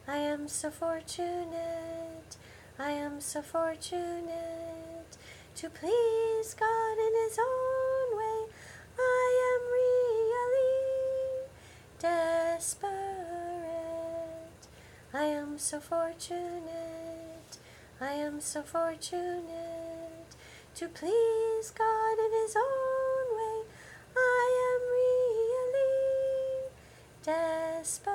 I am so fortunate, I am so fortunate to please God in His own way. I am really desperate. I am so fortunate, I am so fortunate to please God in His own way. I am really desperate.